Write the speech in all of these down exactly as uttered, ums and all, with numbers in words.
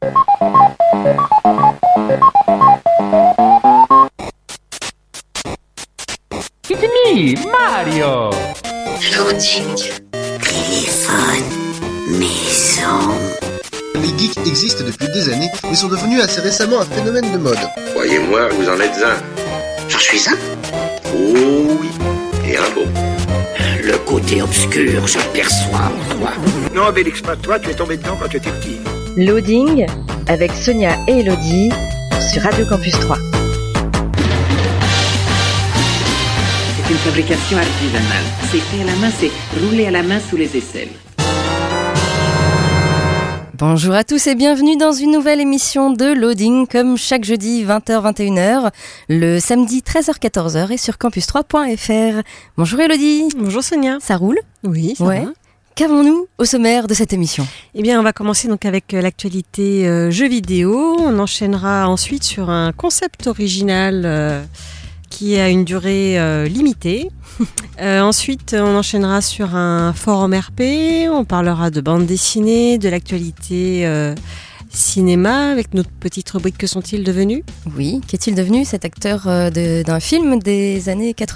It's me, Mario. Loading, téléphone, maison. Les geeks existent depuis des années, mais sont devenus assez récemment un phénomène de mode. Croyez-moi, vous en êtes un. J'en suis un. Oh oui, et un beau. Le côté obscur, je perçois en toi. Non, Bélix, pas toi, tu es tombé dedans quand tu étais petit. Loading avec Sonia et Elodie sur Radio Campus trois. C'est une fabrication artisanale. C'est fait à la main, c'est roulé à la main sous les aisselles. Bonjour à tous et bienvenue dans une nouvelle émission de Loading, comme chaque jeudi vingt heures vingt et une heures, le samedi treize heures quatorze heures et sur campus trois point f r. Bonjour Elodie. Bonjour Sonia. Ça roule ? Oui, ça ouais. va. Qu'avons-nous au sommaire de cette émission ? Eh bien, on va commencer donc avec l'actualité euh, jeux vidéo. On enchaînera ensuite sur un concept original euh, qui a une durée euh, limitée. Euh, ensuite, on enchaînera sur un forum R P. On parlera de bande dessinée, de l'actualité euh, cinéma avec notre petite rubrique Que sont-ils devenus ? Oui, qu'est-il devenu cet acteur euh, de, d'un film des années quatre-vingts ?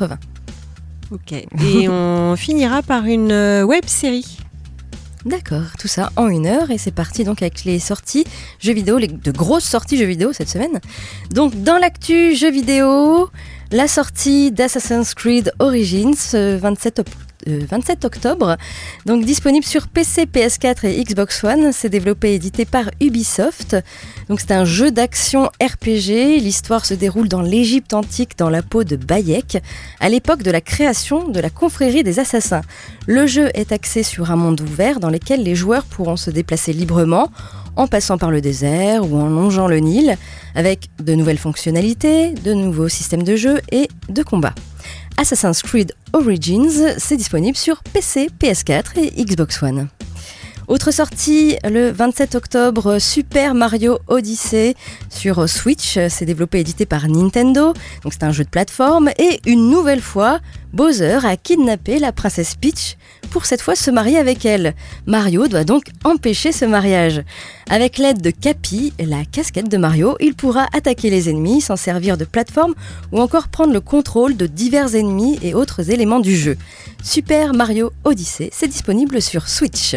Ok. Et on finira par une euh, web-série. D'accord, tout ça en une heure et c'est parti donc avec les sorties jeux vidéo, les, de grosses sorties jeux vidéo cette semaine. Donc dans l'actu jeux vidéo, la sortie d'Assassin's Creed Origins euh, vingt-sept, op- euh, vingt-sept octobre, donc disponible sur P C, P S quatre et Xbox One. C'est développé et édité par Ubisoft. Donc c'est un jeu d'action R P G. L'histoire se déroule dans l'Égypte antique, dans la peau de Bayek, à l'époque de la création de la confrérie des assassins. Le jeu est axé sur un monde ouvert dans lequel les joueurs pourront se déplacer librement en passant par le désert ou en longeant le Nil, avec de nouvelles fonctionnalités, de nouveaux systèmes de jeu et de combat. Assassin's Creed Origins, c'est disponible sur P C, P S quatre et Xbox One. Autre sortie, le vingt-sept octobre, Super Mario Odyssey sur Switch. C'est développé et édité par Nintendo, donc c'est un jeu de plateforme. Et une nouvelle fois, Bowser a kidnappé la princesse Peach pour cette fois se marier avec elle. Mario doit donc empêcher ce mariage. Avec l'aide de Cappy, la casquette de Mario, il pourra attaquer les ennemis, s'en servir de plateforme ou encore prendre le contrôle de divers ennemis et autres éléments du jeu. Super Mario Odyssey, c'est disponible sur Switch.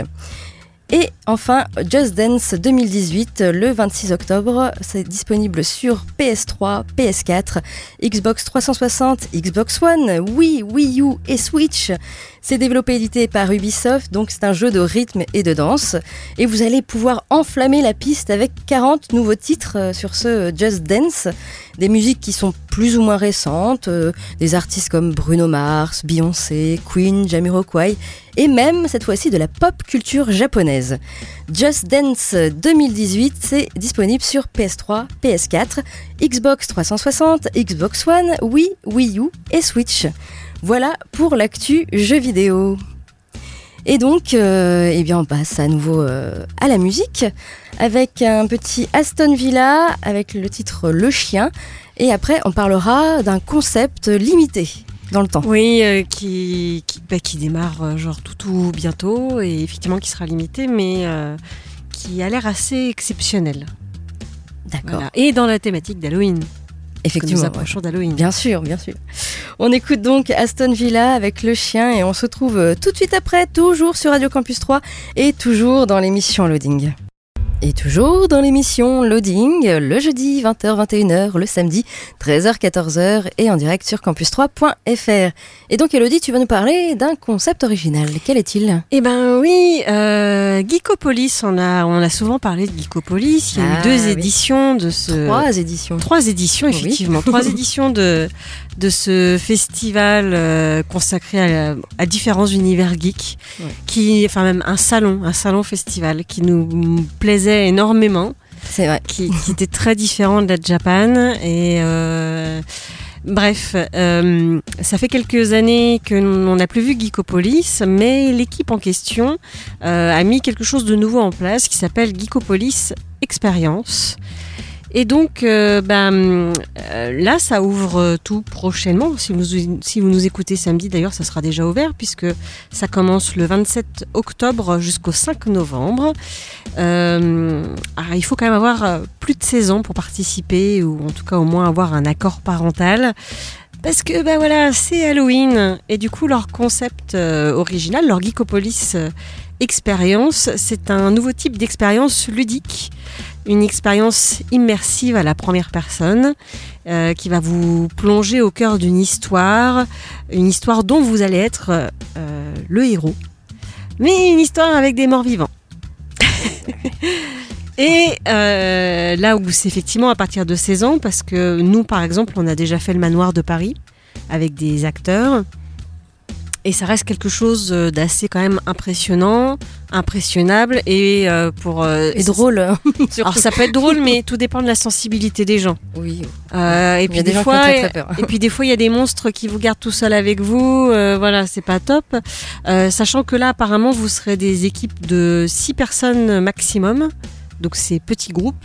Et enfin, Just Dance deux mille dix-huit, le vingt-six octobre, c'est disponible sur P S trois, P S quatre, Xbox trois cent soixante, Xbox One, Wii, Wii U et Switch. C'est développé et édité par Ubisoft, donc c'est un jeu de rythme et de danse. Et vous allez pouvoir enflammer la piste avec quarante nouveaux titres sur ce Just Dance. Des musiques qui sont plus ou moins récentes, euh, des artistes comme Bruno Mars, Beyoncé, Queen, Jamiroquai, et même cette fois-ci de la pop culture japonaise. Just Dance deux mille dix-huit, c'est disponible sur P S trois, P S quatre, Xbox trois cent soixante, Xbox One, Wii, Wii U et Switch. Voilà pour l'actu jeux vidéo. Et donc, euh, eh bien, on passe à nouveau euh, à la musique avec un petit Aston Villa avec le titre Le Chien. Et après, on parlera d'un concept limité dans le temps. Oui, euh, qui, qui, bah, qui démarre euh, genre tout, tout bientôt et effectivement qui sera limité, mais euh, qui a l'air assez exceptionnel. D'accord. Voilà. Et dans la thématique d'Halloween. Effectivement. Nous approchons d'Halloween. Bien sûr, bien sûr. On écoute donc Aston Villa avec Le Chien et on se retrouve tout de suite après, toujours sur Radio Campus trois et toujours dans l'émission Loading. Et toujours dans l'émission Loading, le jeudi vingt heures vingt et une heures, le samedi treize heures quatorze heures et en direct sur campus trois point f r. Et donc Elodie, tu vas nous parler d'un concept original. Quel est-il ? Eh ben oui, euh, Geekopolis, on a, on a souvent parlé de Geekopolis. Il y a ah, eu deux oui. éditions de ce... Trois éditions. Trois éditions, effectivement. Oui. Trois éditions de, de ce festival euh, consacré à, à différents univers geeks. Ouais. Qui, enfin même un salon, un salon festival qui nous plaisait énormément. C'est vrai. Qui, qui était très différent de la Japan. Et... Euh, Bref, euh, ça fait quelques années qu'on n'a plus vu Geekopolis, mais l'équipe en question euh, a mis quelque chose de nouveau en place qui s'appelle Geekopolis Experience. Et donc, euh, bah, euh, là, ça ouvre tout prochainement. Si vous, si vous nous écoutez samedi, d'ailleurs, ça sera déjà ouvert puisque ça commence le vingt-sept octobre jusqu'au cinq novembre. Euh, alors, il faut quand même avoir plus de seize ans pour participer ou en tout cas au moins avoir un accord parental. Parce que bah voilà, c'est Halloween et du coup leur concept euh, original, leur Geekopolis euh, expérience, c'est un nouveau type d'expérience ludique, une expérience immersive à la première personne euh, qui va vous plonger au cœur d'une histoire, une histoire dont vous allez être euh, le héros, mais une histoire avec des morts vivants. Et euh, là où c'est effectivement à partir de seize ans, parce que nous, par exemple, on a déjà fait le Manoir de Paris avec des acteurs. Et ça reste quelque chose d'assez quand même impressionnant, impressionnable et euh, pour euh, et drôle. Alors ça peut être drôle, mais tout dépend de la sensibilité des gens. Oui. Euh, et il puis y a des, des gens fois, qui ont très, très peur. et puis des fois il y a des monstres qui vous gardent tout seul avec vous. Euh, voilà, c'est pas top. Euh, sachant que là, apparemment, vous serez des équipes de six personnes maximum. Donc c'est petits groupes.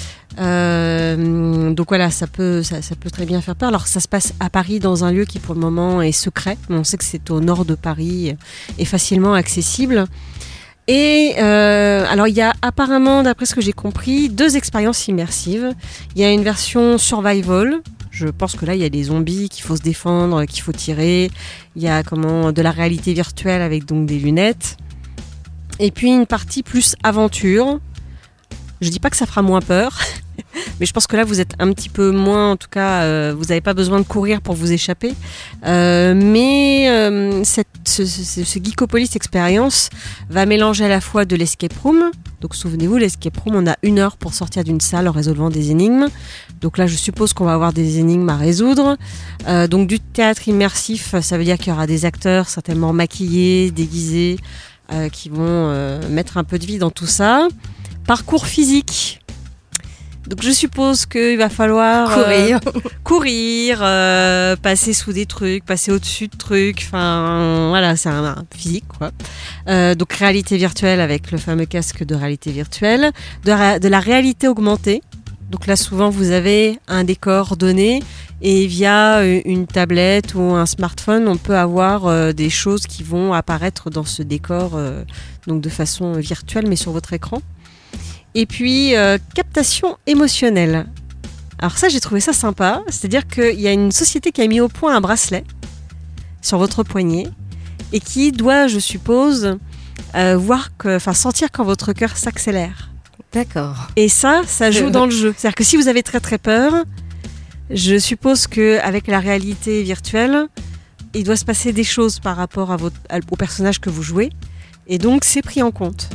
Euh, donc voilà, ça peut, ça, ça peut très bien faire peur. Alors ça se passe à Paris dans un lieu qui pour le moment est secret. On sait que c'est au nord de Paris et facilement accessible. Et euh, alors il y a apparemment, d'après ce que j'ai compris, deux expériences immersives. Il y a une version survival. Je pense que là il y a des zombies qu'il faut se défendre, qu'il faut tirer. Il y a comment de la réalité virtuelle avec donc des lunettes. Et puis une partie plus aventure. Je dis pas que ça fera moins peur, mais je pense que là vous êtes un petit peu moins, en tout cas, euh, vous n'avez pas besoin de courir pour vous échapper. Euh, mais euh, cette, ce, ce, ce Geekopolis expérience va mélanger à la fois de l'escape room. Donc souvenez-vous, l'escape room, on a une heure pour sortir d'une salle en résolvant des énigmes. Donc là, je suppose qu'on va avoir des énigmes à résoudre. Euh, donc du théâtre immersif, ça veut dire qu'il y aura des acteurs certainement maquillés, déguisés, euh, qui vont euh, mettre un peu de vie dans tout ça. Parcours physique. Donc je suppose qu'il va falloir courir, euh, courir, euh, passer sous des trucs, passer au-dessus de trucs. Enfin voilà, c'est un, un physique quoi. Euh, donc réalité virtuelle avec le fameux casque de réalité virtuelle, de, ra- de la réalité augmentée. Donc là souvent vous avez un décor donné et via une tablette ou un smartphone, on peut avoir euh, des choses qui vont apparaître dans ce décor euh, donc de façon virtuelle mais sur votre écran. Et puis, euh, captation émotionnelle. Alors ça, j'ai trouvé ça sympa. C'est-à-dire qu'il y a une société qui a mis au point un bracelet sur votre poignet et qui doit, je suppose, euh, voir que, enfin, sentir quand votre cœur s'accélère. D'accord. Et ça, ça joue dans le jeu. C'est-à-dire que si vous avez très très peur, je suppose qu'avec la réalité virtuelle, il doit se passer des choses par rapport à votre, au personnage que vous jouez. Et donc, c'est pris en compte.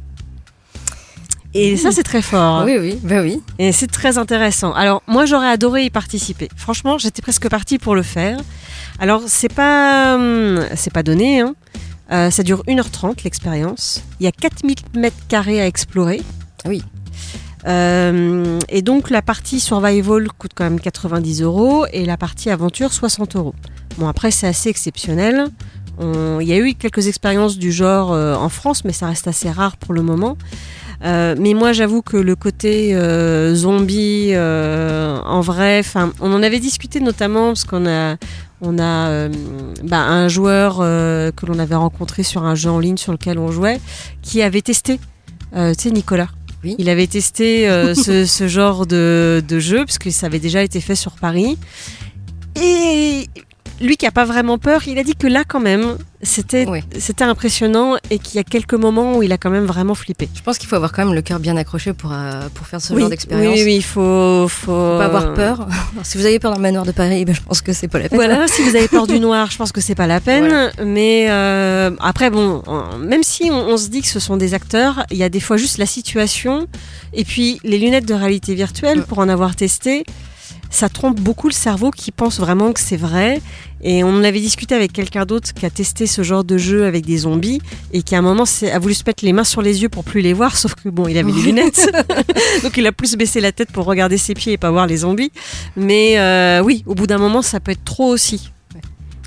Et ça, c'est très fort. Oui, oui, bah oui. Et c'est très intéressant. Alors, moi, j'aurais adoré y participer. Franchement, j'étais presque partie pour le faire. Alors, c'est pas, c'est pas donné, hein. Euh, ça dure une heure trente, l'expérience. Il y a quatre mille mètres carrés à explorer. Oui. Euh, et donc, la partie survival coûte quand même quatre-vingt-dix euros et la partie aventure, soixante euros. Bon, après, c'est assez exceptionnel. On... Il y a eu quelques expériences du genre euh, en France, mais ça reste assez rare pour le moment. Euh, mais moi j'avoue que le côté euh, zombie euh, en vrai, enfin on en avait discuté notamment parce qu'on a on a euh, bah, un joueur euh, que l'on avait rencontré sur un jeu en ligne sur lequel on jouait qui avait testé, euh, tu sais Nicolas. Oui. Il avait testé euh, ce, ce genre de, de jeu parce que ça avait déjà été fait sur Paris et lui qui a pas vraiment peur, il a dit que là quand même c'était, oui. c'était impressionnant et qu'il y a quelques moments où il a quand même vraiment flippé. Je pense qu'il faut avoir quand même le cœur bien accroché pour, euh, pour faire ce oui, genre d'expérience. Oui, oui, il faut, faut... faut pas avoir peur. Alors, si vous avez peur d'un manoir de Paris, ben, je pense que c'est pas la peine. Voilà, si vous avez peur du noir, je pense que c'est pas la peine. Voilà. Mais euh, après, bon, même si on, on se dit que ce sont des acteurs, il y a des fois juste la situation et puis les lunettes de réalité virtuelle, pour en avoir testé, ça trompe beaucoup le cerveau qui pense vraiment que c'est vrai. Et on en avait discuté avec quelqu'un d'autre qui a testé ce genre de jeu avec des zombies et qui à un moment a voulu se mettre les mains sur les yeux pour plus les voir, sauf que bon, il avait des lunettes. Donc il a plus baissé la tête pour regarder ses pieds et pas voir les zombies. Mais euh, oui, au bout d'un moment, ça peut être trop aussi.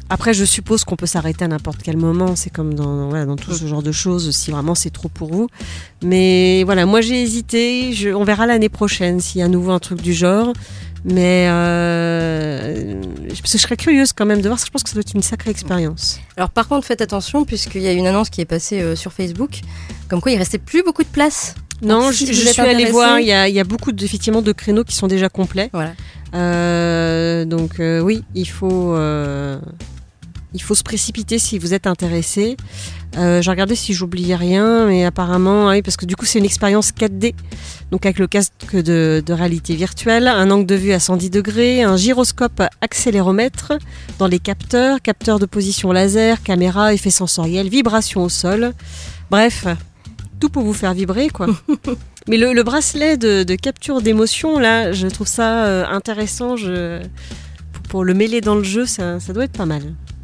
Après, je suppose qu'on peut s'arrêter à n'importe quel moment. C'est comme dans, voilà, dans tout ce genre de choses, si vraiment c'est trop pour vous. Mais voilà, moi j'ai hésité. Je, on verra l'année prochaine s'il y a à nouveau un truc du genre. Mais euh, parce que je serais curieuse quand même de voir, parce que je pense que ça doit être une sacrée expérience. Alors par contre, faites attention, puisqu'il y a une annonce qui est passée euh, sur Facebook, comme quoi il restait plus beaucoup de place. Non, Donc, je, si je vous êtes suis allée intéressé- voir, il y a, il y a beaucoup de, effectivement de créneaux qui sont déjà complets. Voilà. Euh, donc euh, oui, il faut, euh, il faut se précipiter si vous êtes intéressé. Euh, j'ai regardé si j'oubliais rien, mais apparemment, oui, parce que du coup c'est une expérience quatre D, donc avec le casque de, de réalité virtuelle, un angle de vue à cent dix degrés, un gyroscope accéléromètre dans les capteurs, capteurs de position laser, caméra, effets sensoriels, vibrations au sol. Bref, tout pour vous faire vibrer, quoi. Mais le, le bracelet de, de capture d'émotion, là, je trouve ça euh, intéressant. Je, pour, pour le mêler dans le jeu, ça, ça doit être pas mal.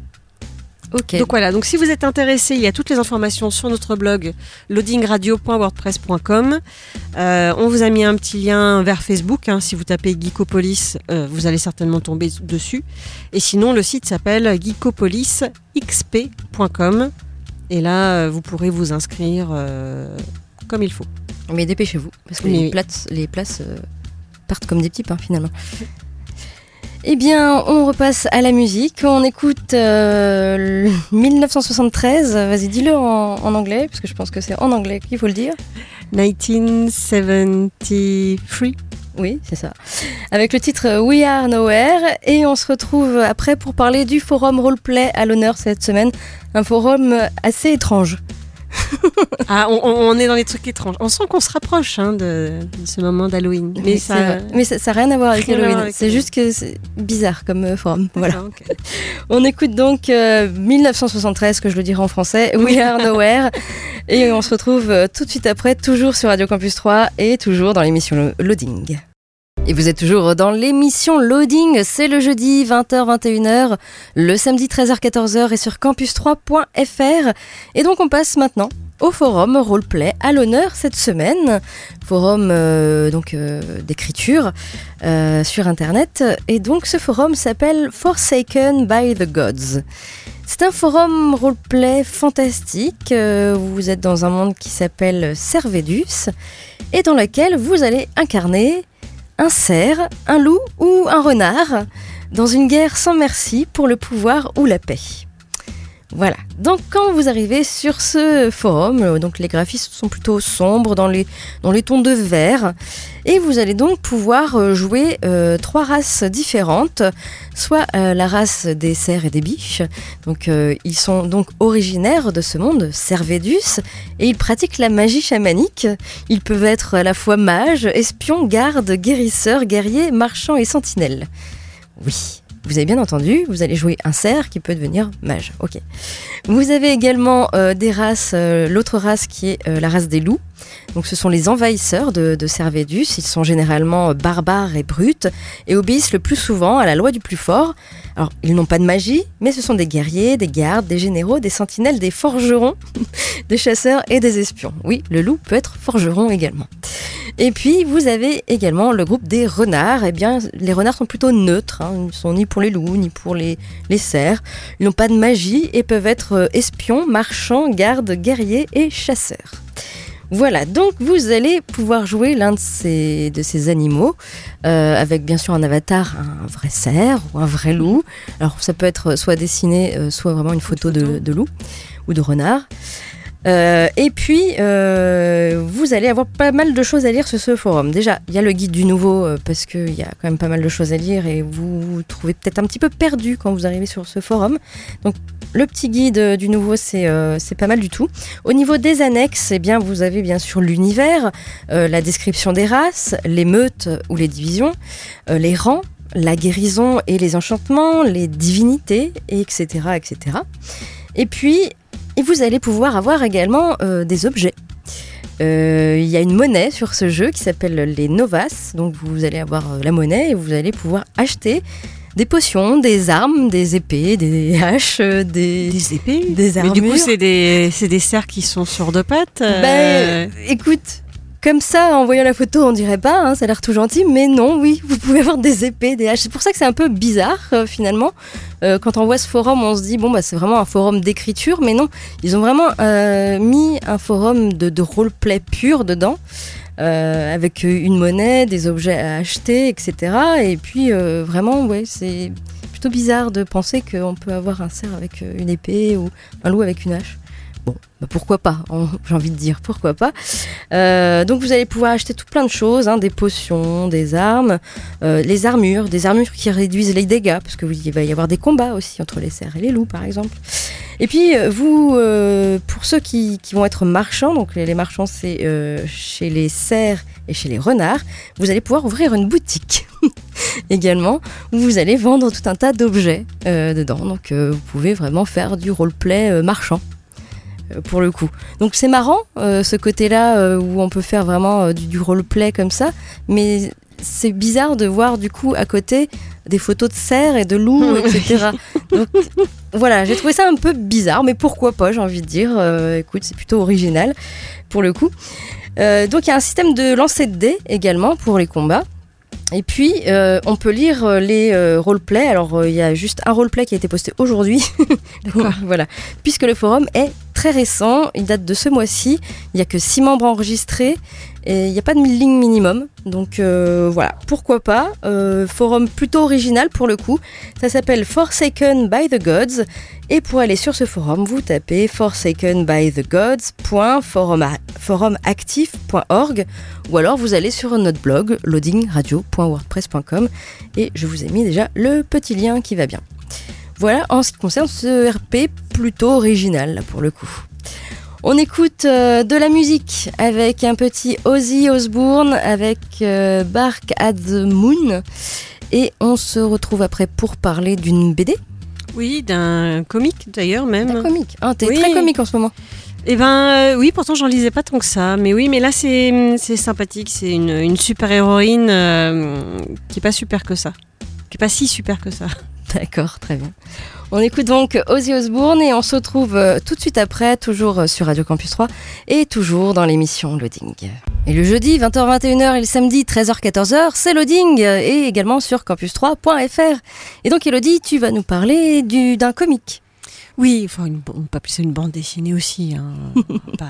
Ok. Donc voilà, donc si vous êtes intéressé, il y a toutes les informations sur notre blog loading radio point wordpress point com. Euh, on vous a mis un petit lien vers Facebook, hein, si vous tapez Geekopolis, euh, vous allez certainement tomber dessus. Et sinon, le site s'appelle geekopolis x p point com. Et là, euh, vous pourrez vous inscrire euh, comme il faut. Mais dépêchez-vous, parce que Oui, les, oui. places, les places euh, partent comme des petits pains finalement. Eh bien, on repasse à la musique. On écoute euh, le dix-neuf cent soixante-treize. Vas-y, dis-le en, en anglais, parce que je pense que c'est en anglais qu'il faut le dire. dix-neuf cent soixante-treize. Oui, c'est ça. Avec le titre We Are Nowhere. Et on se retrouve après pour parler du forum Roleplay à l'honneur cette semaine. Un forum assez étrange. Ah, on, on est dans les trucs étranges. On sent qu'on se rapproche hein, de, de ce moment d'Halloween. Mais Mais ça, ça mais ça n'a rien à voir avec Rien à voir Halloween. avec C'est Halloween. juste que c'est bizarre comme euh, forum. Voilà. D'accord, ok. On écoute donc euh, dix-neuf cent soixante-treize, que je le dirai en français, We Are Nowhere. Et on se retrouve euh, tout de suite après, toujours sur Radio Campus trois et toujours dans l'émission Lo- Loading. Et vous êtes toujours dans l'émission Loading, c'est le jeudi vingt heures vingt et une heures, le samedi treize heures quatorze heures et sur campus trois point f r. Et donc on passe maintenant au forum Roleplay à l'honneur cette semaine, forum euh, donc euh, d'écriture euh, sur internet. Et donc ce forum s'appelle Forsaken by the Gods. C'est un forum roleplay fantastique. Euh, vous êtes dans un monde qui s'appelle Servedus et dans lequel vous allez incarner un cerf, un loup ou un renard dans une guerre sans merci pour le pouvoir ou la paix. Voilà, donc quand vous arrivez sur ce forum, euh, donc les graphismes sont plutôt sombres dans les, dans les tons de vert, et vous allez donc pouvoir euh, jouer euh, trois races différentes, soit euh, la race des cerfs et des biches, donc euh, ils sont donc originaires de ce monde, Servedus, et ils pratiquent la magie chamanique. Ils peuvent être à la fois mages, espions, gardes, guérisseurs, guerriers, marchands et sentinelles. Oui. Vous avez bien entendu, vous allez jouer un cerf qui peut devenir mage. Ok. Vous avez également euh, des races, euh, l'autre race qui est euh, la race des loups. Donc ce sont les envahisseurs de, de Servedus. Ils sont généralement euh, barbares et brutes et obéissent le plus souvent à la loi du plus fort. Alors ils n'ont pas de magie, mais ce sont des guerriers, des gardes, des généraux, des sentinelles, des forgerons, des chasseurs et des espions. Oui, le loup peut être forgeron également. Et puis vous avez également le groupe des renards. Eh bien, les renards sont plutôt neutres, hein. Ils ne sont ni pour les loups ni pour les, les cerfs. Ils n'ont pas de magie et peuvent être euh, espions, marchands, gardes, guerriers et chasseurs. Voilà, donc vous allez pouvoir jouer l'un de ces, de ces animaux euh, avec bien sûr un avatar, un vrai cerf ou un vrai loup. Alors ça peut être soit dessiné, euh, soit vraiment une photo, une photo. De, de loup ou de renard. Euh, et puis, euh, vous allez avoir pas mal de choses à lire sur ce forum. Déjà, il y a le guide du nouveau, euh, parce qu'il y a quand même pas mal de choses à lire et vous vous trouvez peut-être un petit peu perdu quand vous arrivez sur ce forum. Donc, le petit guide euh, du nouveau, c'est, euh, c'est pas mal du tout. Au niveau des annexes, eh bien, vous avez bien sûr l'univers, euh, la description des races, les meutes ou les divisions, euh, les rangs, la guérison et les enchantements, les divinités, et cetera, et cetera. Et puis, et vous allez pouvoir avoir également euh, des objets. Euh, il y a une monnaie sur ce jeu qui s'appelle les Novas. Donc vous allez avoir euh, la monnaie et vous allez pouvoir acheter des potions, des armes, des épées, des haches, euh, des... Des épées Des armures. Mais du coup, c'est des, c'est des cerfs qui sont sur deux pattes euh... Ben, écoute, Comme ça, en voyant la photo, on dirait pas, hein, ça a l'air tout gentil, mais non, oui, vous pouvez avoir des épées, des haches. C'est pour ça que c'est un peu bizarre, euh, finalement. Euh, quand on voit ce forum, on se dit, bon, bah, c'est vraiment un forum d'écriture, mais non, ils ont vraiment euh, mis un forum de, de roleplay pur dedans, euh, avec une monnaie, des objets à acheter, et cetera. Et puis, euh, vraiment, ouais, c'est plutôt bizarre de penser qu'on peut avoir un cerf avec une épée ou un loup avec une hache. Bon, bah pourquoi pas, j'ai envie de dire, pourquoi pas. Euh, donc vous allez pouvoir acheter tout plein de choses, hein, des potions, des armes, euh, les armures, des armures qui réduisent les dégâts, parce qu'il va y avoir des combats aussi entre les cerfs et les loups par exemple. Et puis vous, euh, pour ceux qui, qui vont être marchands, donc les, les marchands c'est euh, chez les cerfs et chez les renards, vous allez pouvoir ouvrir une boutique également, où vous allez vendre tout un tas d'objets euh, dedans, donc euh, vous pouvez vraiment faire du roleplay euh, marchand. Pour le coup. Donc c'est marrant, euh, ce côté-là euh, où on peut faire vraiment euh, du, du roleplay comme ça, mais c'est bizarre de voir du coup à côté des photos de cerfs et de loups, et cetera. Donc voilà, j'ai trouvé ça un peu bizarre, mais pourquoi pas, j'ai envie de dire. Euh, écoute, c'est plutôt original pour le coup. Euh, donc il y a un système de lancer de dés également pour les combats. Et puis, euh, on peut lire euh, les euh, roleplays. Alors, il euh, y a juste un roleplay qui a été posté aujourd'hui. Voilà. Puisque le forum est très récent, il date de ce mois-ci. Il n'y a que six membres enregistrés et il n'y a pas de ligne minimum. Donc, euh, voilà. Pourquoi pas. Euh, forum plutôt original pour le coup. Ça s'appelle Forsaken by the Gods. Et pour aller sur ce forum, vous tapez forsaken by the gods point forum actif point org ou alors vous allez sur notre blog loading radio point wordpress point com et je vous ai mis déjà le petit lien qui va bien. Voilà en ce qui concerne ce R P plutôt original là pour le coup. On écoute euh, de la musique avec un petit Ozzy Osbourne avec euh, Bark at the Moon et on se retrouve après pour parler d'une B D. Oui, d'un comique d'ailleurs même. D'un comique. Ah, t'es oui. très comique en ce moment. Eh ben euh, oui, pourtant j'en lisais pas tant que ça, mais oui, mais là c'est c'est sympathique, c'est une, une super héroïne euh, qui est pas super que ça, qui est pas si super que ça. D'accord, très bien. On écoute donc Ozzy Osbourne et on se retrouve tout de suite après, toujours sur Radio Campus trois et toujours dans l'émission Loading. Et le jeudi, vingt heures vingt et une heures et le samedi, treize heures quatorze heures, c'est Loading et également sur campus trois point f r. Et donc Elodie, tu vas nous parler du, d'un comique. Oui, enfin, une, on peut appeler ça une bande dessinée aussi. Hein. Pas...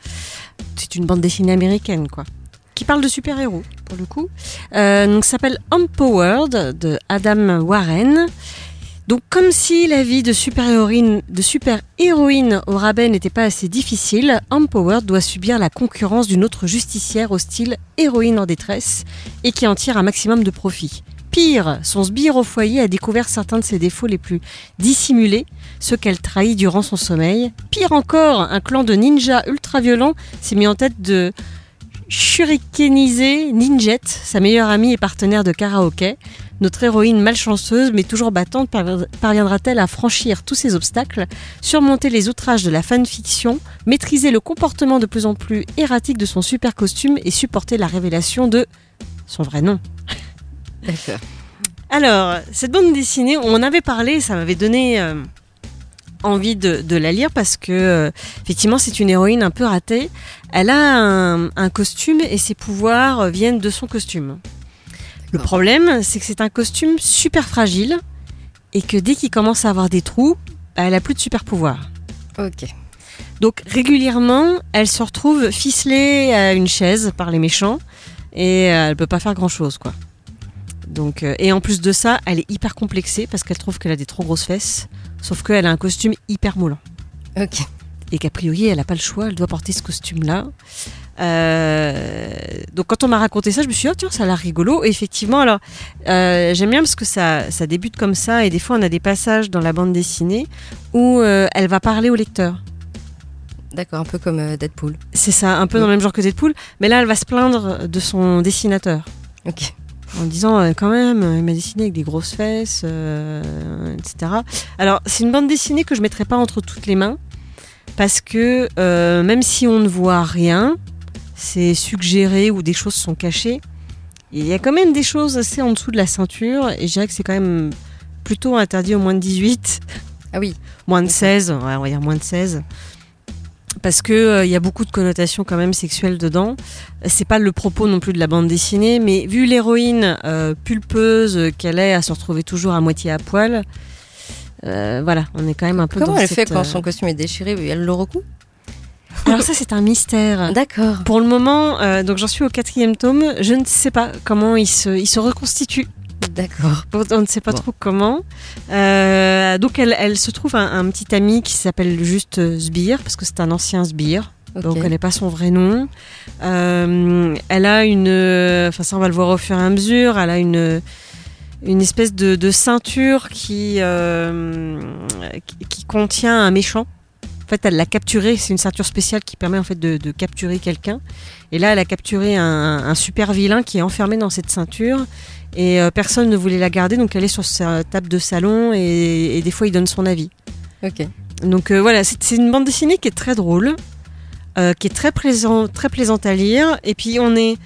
C'est une bande dessinée américaine, quoi. Qui parle de super-héros, pour le coup. Euh, donc, ça s'appelle Empowered, de Adam Warren. Donc, comme si la vie de super-héroïne, de super-héroïne au rabais n'était pas assez difficile, Empowered doit subir la concurrence d'une autre justicière au style héroïne en détresse et qui en tire un maximum de profit. Pire, son sbire au foyer a découvert certains de ses défauts les plus dissimulés, ceux qu'elle trahit durant son sommeil. Pire encore, un clan de ninjas ultra-violents s'est mis en tête de shurikeniser Ninjet, sa meilleure amie et partenaire de karaoké. Notre héroïne malchanceuse, mais toujours battante, parviendra-t-elle à franchir tous ces obstacles, surmonter les outrages de la fanfiction, maîtriser le comportement de plus en plus erratique de son super costume et supporter la révélation de son vrai nom? D'accord. Alors, cette bande dessinée, on en avait parlé, ça m'avait donné euh, envie de, de la lire parce que, euh, effectivement, c'est une héroïne un peu ratée. Elle a un, un costume et ses pouvoirs viennent de son costume. Le problème, c'est que c'est un costume super fragile et que dès qu'il commence à avoir des trous, bah, elle a plus de super pouvoirs. Ok. Donc, régulièrement, elle se retrouve ficelée à une chaise par les méchants et euh, elle peut pas faire grand-chose, quoi. Donc, euh, et en plus de ça, elle est hyper complexée parce qu'elle trouve qu'elle a des trop grosses fesses, sauf qu'elle a un costume hyper moulant. Ok. Et qu'a priori, elle n'a pas le choix, elle doit porter ce costume-là. Euh, donc quand on m'a raconté ça, je me suis dit, oh tiens, ça a l'air rigolo. Et effectivement, alors, euh, j'aime bien parce que ça, ça débute comme ça, et des fois, on a des passages dans la bande dessinée où euh, elle va parler au lecteur. D'accord, un peu comme euh, Deadpool. C'est ça, un peu oui. Dans le même genre que Deadpool, mais là, elle va se plaindre de son dessinateur. Ok. En disant euh, quand même, il m'a dessiné avec des grosses fesses, euh, et cetera. Alors, c'est une bande dessinée que je ne mettrai pas entre toutes les mains, parce que euh, même si on ne voit rien, c'est suggéré ou des choses sont cachées, il y a quand même des choses assez en dessous de la ceinture, et je dirais que c'est quand même plutôt interdit aux moins de dix-huit. Ah oui. Moins de seize, ouais, on va dire moins de seize. parce que il euh, y a beaucoup de connotations quand même sexuelles dedans. C'est pas le propos non plus de la bande dessinée, mais vu l'héroïne euh, pulpeuse qu'elle est à se retrouver toujours à moitié à poil, euh, voilà, on est quand même un peu. Comment dans elle cette, fait quand euh... son costume est déchiré? Elle le recoue? Alors ça, c'est un mystère. D'accord. Pour le moment, euh, donc j'en suis au quatrième tome. Je ne sais pas comment il se, il se reconstitue. D'accord. On ne sait pas bon. trop comment. Euh, donc elle, elle se trouve un, un petit ami qui s'appelle juste Sbire, parce que c'est un ancien Sbire. Okay. Donc elle n'est pas son vrai nom. Euh, elle a une, enfin ça on va le voir au fur et à mesure. Elle a une une espèce de, de ceinture qui, euh, qui qui contient un méchant. En fait, elle l'a capturé. C'est une ceinture spéciale qui permet en fait de, de capturer quelqu'un. Et là, elle a capturé un, un super vilain qui est enfermé dans cette ceinture. Et euh, personne ne voulait la garder, donc elle est sur sa table de salon et, et des fois il donne son avis. Ok. Donc euh, voilà, c'est, c'est une bande dessinée qui est très drôle, euh, qui est très plaisant, très plaisante à lire. Et puis on est,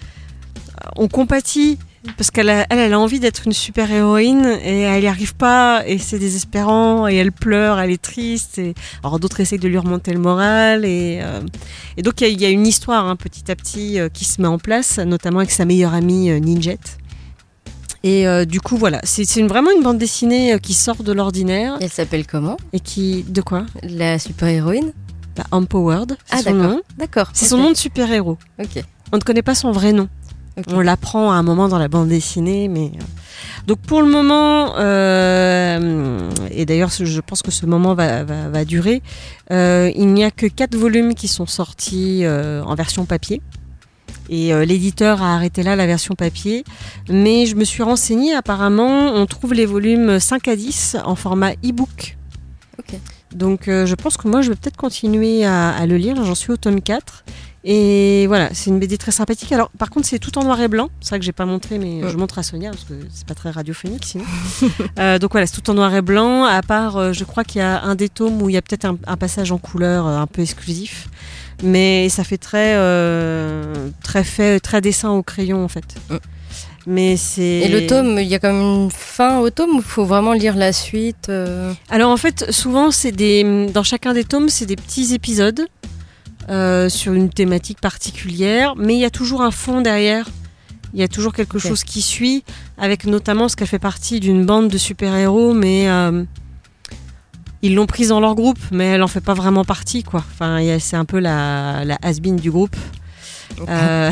on compatit parce qu'elle a, elle, elle a envie d'être une super héroïne et elle n'y arrive pas et c'est désespérant et elle pleure, elle est triste. Et alors d'autres essayent de lui remonter le moral et, euh, et donc il y, y a une histoire hein, petit à petit euh, qui se met en place, notamment avec sa meilleure amie euh, Ninjette. Et euh, du coup, voilà, c'est, c'est une, vraiment une bande dessinée euh, qui sort de l'ordinaire. Elle s'appelle comment? Et qui... De quoi? La super-héroïne? Bah, Empowered, c'est ah, son d'accord. nom. D'accord. C'est okay. son nom de super-héros. Ok. On ne connaît pas son vrai nom. Okay. On l'apprend à un moment dans la bande dessinée, mais... Donc pour le moment, euh, et d'ailleurs je pense que ce moment va, va, va durer, euh, il n'y a que quatre volumes qui sont sortis euh, en version papier. Et euh, l'éditeur a arrêté là la version papier. Mais je me suis renseignée, apparemment, on trouve les volumes cinq à dix en format e-book. Okay. Donc euh, je pense que moi je vais peut-être continuer à, à le lire. J'en suis au tome quatre. Et voilà, c'est une B D très sympathique. Alors par contre c'est tout en noir et blanc. C'est vrai que j'ai pas montré, mais ouais. je montre à Sonia parce que c'est pas très radiophonique sinon. euh, donc voilà, c'est tout en noir et blanc. À part, euh, je crois qu'il y a un des tomes où il y a peut-être un, un passage en couleur euh, un peu exclusif. Mais ça fait très, euh, très fait, très dessin au crayon en fait. Mm. Mais c'est... Et le tome, il y a quand même une fin au tome ou il faut vraiment lire la suite euh... Alors en fait, souvent, c'est des, dans chacun des tomes, c'est des petits épisodes euh, sur une thématique particulière, mais il y a toujours un fond derrière. Il y a toujours quelque okay. chose qui suit, avec notamment ce qu'elle fait partie d'une bande de super-héros, mais... Euh, ils l'ont prise dans leur groupe, mais elle en fait pas vraiment partie, quoi. Enfin, y a, c'est un peu la, la has-been du groupe. Okay. Euh,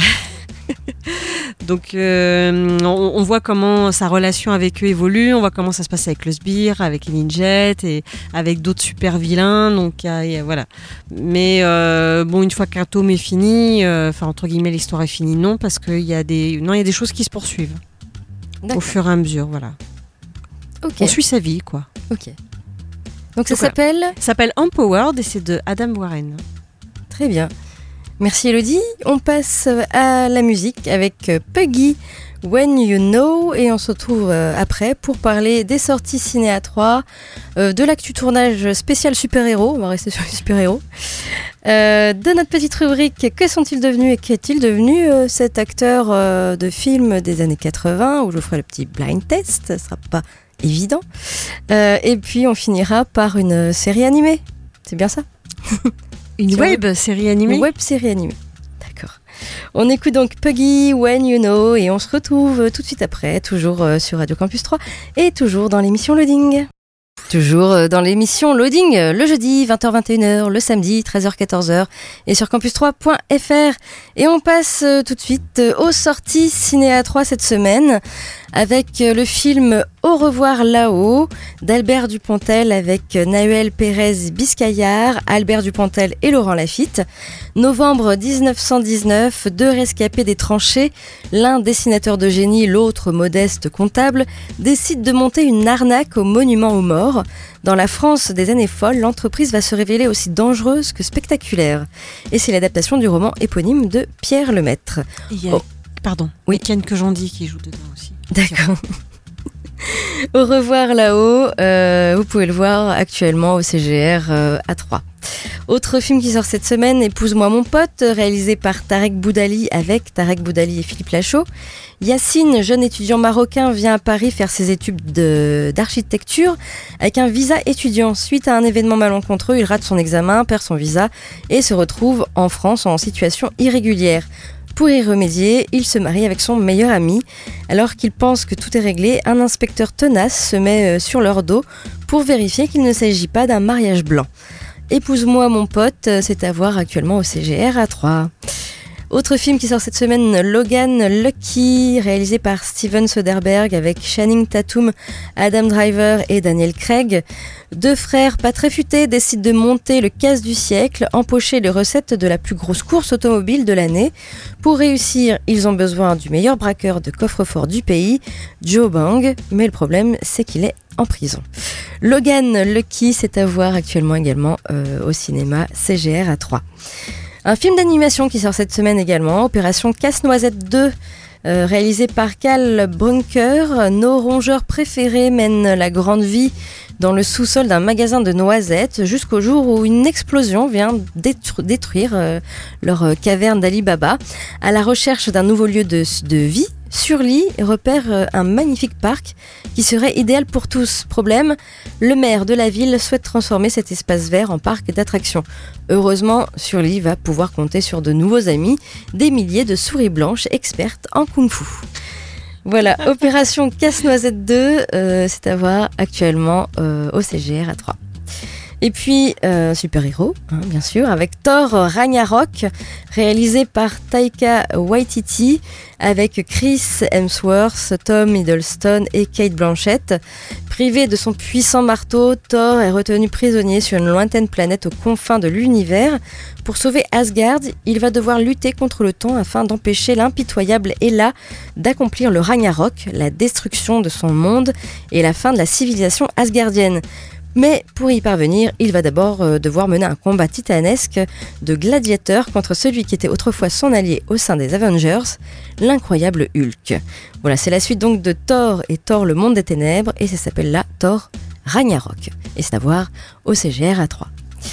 donc, euh, on, on voit comment sa relation avec eux évolue, on voit comment ça se passe avec le Sbire, avec Ninjette et avec d'autres super vilains. Donc, y a, y a, voilà. Mais euh, bon, une fois qu'un tome est fini, enfin euh, entre guillemets, l'histoire est finie, non, parce qu'il y a des, non, il y a des choses qui se poursuivent. D'accord. Au fur et à mesure, voilà. Okay. On suit sa vie, quoi. Ok. Donc ça Donc, s'appelle voilà. Ça s'appelle Empowered et c'est de Adam Warren. Très bien. Merci Elodie. On passe à la musique avec Puggy, When You Know, et on se retrouve après pour parler des sorties Ciné A trois, euh, de l'actu tournage spécial super-héros, on va rester sur les super-héros, euh, de notre petite rubrique Que sont-ils devenus et qu'est-il devenu euh, cet acteur euh, de film des années quatre-vingts, où je ferai le petit blind test, ça sera pas évident. Euh, et puis on finira par une série animée. C'est bien ça? Une web, web série animée. Une web série animée. D'accord. On écoute donc Puggy, When You Know, et on se retrouve tout de suite après, toujours sur Radio Campus trois et toujours dans l'émission Loading. Toujours dans l'émission Loading, le jeudi vingt heures vingt et une heures, le samedi treize heures quatorze heures et sur campus trois point f r. Et on passe tout de suite aux sorties Ciné A trois cette semaine avec le film Au revoir là-haut d'Albert Dupontel avec Nahuel Pérez Biscayar, Albert Dupontel et Laurent Lafitte. Novembre dix-neuf cent dix-neuf, deux rescapés des tranchées, l'un dessinateur de génie, l'autre modeste comptable, décident de monter une arnaque au monument aux morts. Dans la France des années folles, l'entreprise va se révéler aussi dangereuse que spectaculaire. Et c'est l'adaptation du roman éponyme de Pierre Lemaitre. Il y a, oh. Pardon, oui. Ken Kojandi qui joue dedans aussi. D'accord. Au revoir là-haut, euh, vous pouvez le voir actuellement au C G R euh, à Troyes. Autre film qui sort cette semaine, Épouse-moi mon pote, réalisé par Tarek Boudali avec Tarek Boudali et Philippe Lachaud. Yacine, jeune étudiant marocain, vient à Paris faire ses études de, d'architecture avec un visa étudiant. Suite à un événement malencontreux, il rate son examen, perd son visa et se retrouve en France en situation irrégulière. Pour y remédier, il se marie avec son meilleur ami. Alors qu'il pense que tout est réglé, un inspecteur tenace se met sur leur dos pour vérifier qu'il ne s'agit pas d'un mariage blanc. Épouse-moi mon pote, c'est à voir actuellement au C G R à Troyes. Autre film qui sort cette semaine, Logan Lucky, réalisé par Steven Soderbergh avec Channing Tatum, Adam Driver et Daniel Craig. Deux frères pas très futés décident de monter le casse du siècle, empocher les recettes de la plus grosse course automobile de l'année. Pour réussir, ils ont besoin du meilleur braqueur de coffre-fort du pays, Joe Bang, mais le problème c'est qu'il est en prison. Logan Lucky, c'est à voir actuellement également euh, au cinéma C G R à Troyes. Un film d'animation qui sort cette semaine également, Opération Casse-Noisette deux, euh, réalisé par Cal Brunker. Nos rongeurs préférés mènent la grande vie dans le sous-sol d'un magasin de noisettes jusqu'au jour où une explosion vient détru- détruire euh, leur caverne d'Ali Baba. À la recherche d'un nouveau lieu de, de vie, Surly repère euh, un magnifique parc qui serait idéal pour tous. Problème, le maire de la ville souhaite transformer cet espace vert en parc d'attractions. Heureusement, Surly va pouvoir compter sur de nouveaux amis, des milliers de souris blanches expertes en kung-fu. Voilà, Opération Casse-Noisette deux, euh, c'est à voir actuellement euh, au C G R à Troyes. Et puis, euh, super-héros, hein, bien sûr, avec Thor Ragnarok, réalisé par Taika Waititi, avec Chris Hemsworth, Tom Hiddleston et Cate Blanchett. Privé de son puissant marteau, Thor est retenu prisonnier sur une lointaine planète aux confins de l'univers. Pour sauver Asgard, il va devoir lutter contre le temps afin d'empêcher l'impitoyable Hela d'accomplir le Ragnarok, la destruction de son monde et la fin de la civilisation asgardienne. Mais pour y parvenir, il va d'abord euh, devoir mener un combat titanesque de gladiateurs contre celui qui était autrefois son allié au sein des Avengers, l'incroyable Hulk. Voilà, c'est la suite donc de Thor et Thor le monde des ténèbres, et ça s'appelle là Thor Ragnarok. Et c'est à voir au C G R à Troyes.